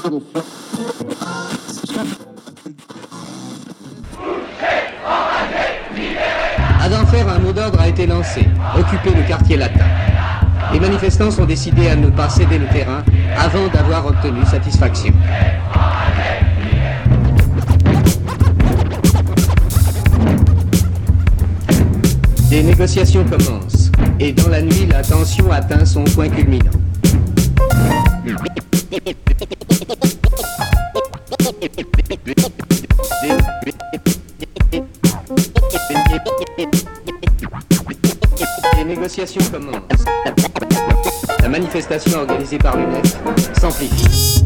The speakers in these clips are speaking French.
À d'enfer, un mot d'ordre a été lancé, occuper le quartier latin. Les manifestants sont décidés à ne pas céder le terrain avant d'avoir obtenu satisfaction. Des négociations commencent, et dans la nuit, la tension atteint son point culminant. Les négociations commencent. La manifestation organisée par l'UNEF s'amplifie.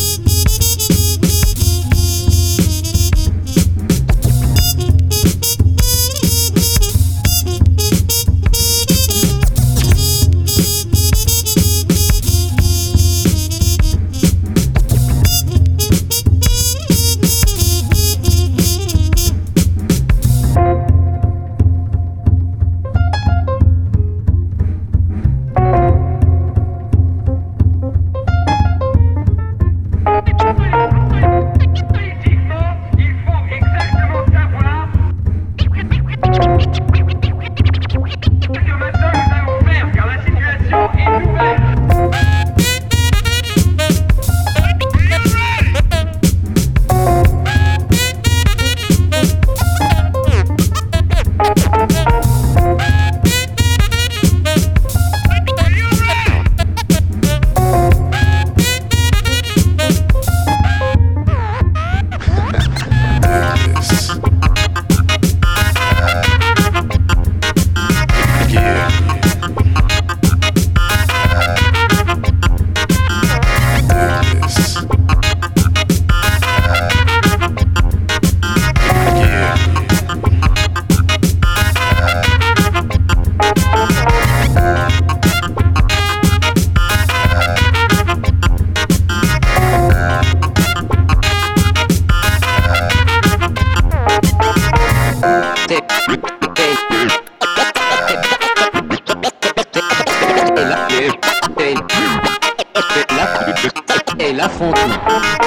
Et l'affrontement.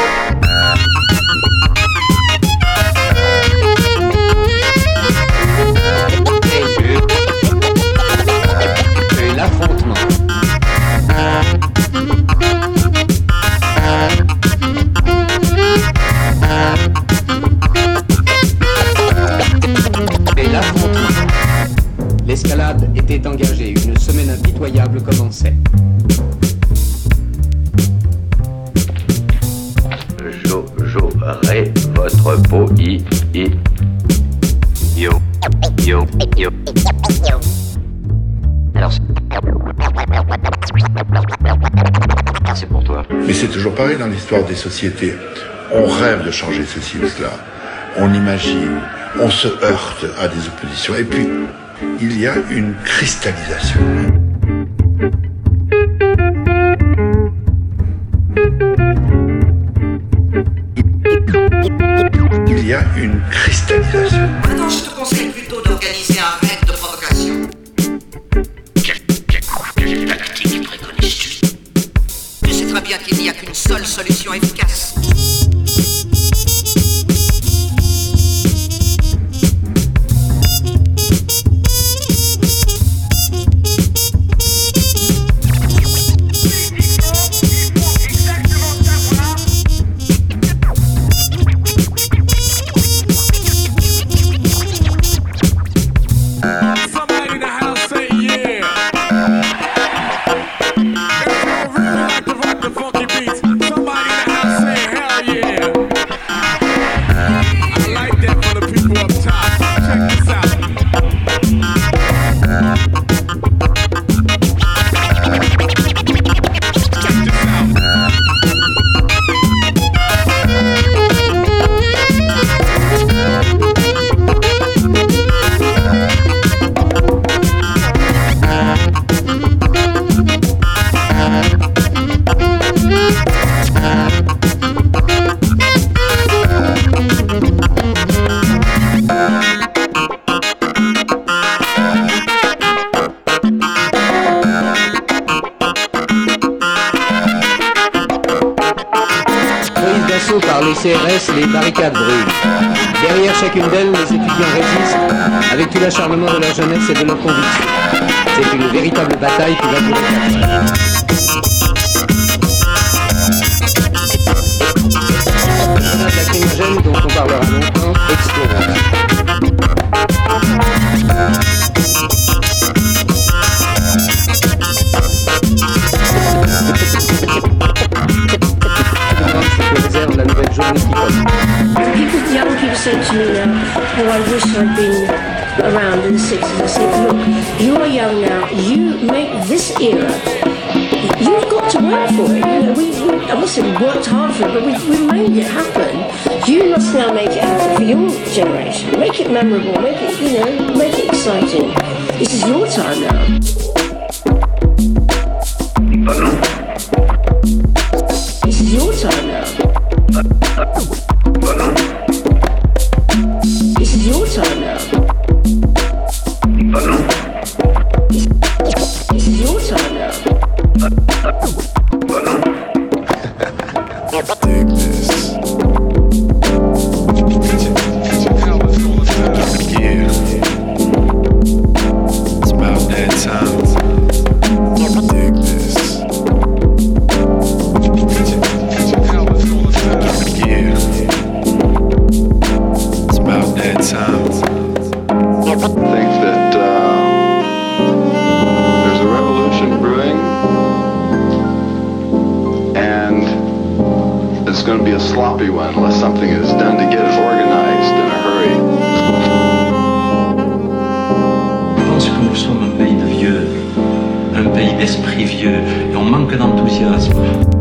Et l'affrontement. Et l'affrontement. L'escalade était engagée, une semaine impitoyable commençait. J'aurai votre peau, yo. Alors, c'est pour toi. Mais c'est toujours pareil dans l'histoire des sociétés. On rêve de changer ceci ou cela. On imagine, on se heurte à des oppositions. Et puis, il y a une cristallisation. Il y a une cristallisation. Maintenant, je te conseille plutôt d'organiser un raid de provocation. Quelle tactique préconises-tu? Tu sais très bien qu'il n'y a qu'une seule solution efficace. d'assaut par les CRS, les barricades brûlent. Derrière chacune d'elles, les étudiants résistent avec tout l'acharnement de leur jeunesse et de leur conviction. C'est une véritable bataille qui va durer 4 heures. Les grenades lacrymogènes dont on parlera longtemps explosent. La nouvelle journée qui commence. Young people say to me now, oh, I wish I'd been around in the 60s. I say, look, you are young now. You make this era. You've got to work for it. You know, we I must say we worked hard for it, but we made it happen. You must now make it happen for your generation. Make it memorable. Make it, you know, make it exciting. This is your time now. This is your time now. This is your time now. This is your time now. Dig this. Yeah. It's about that time. Dig this. Yeah. It's about that time. I think that there's a revolution brewing, and it's going to be a sloppy one unless something is done to get it organized in a hurry. Je pense que nous sommes un pays de vieux, un pays d'esprit vieux, et on manque d'enthousiasme.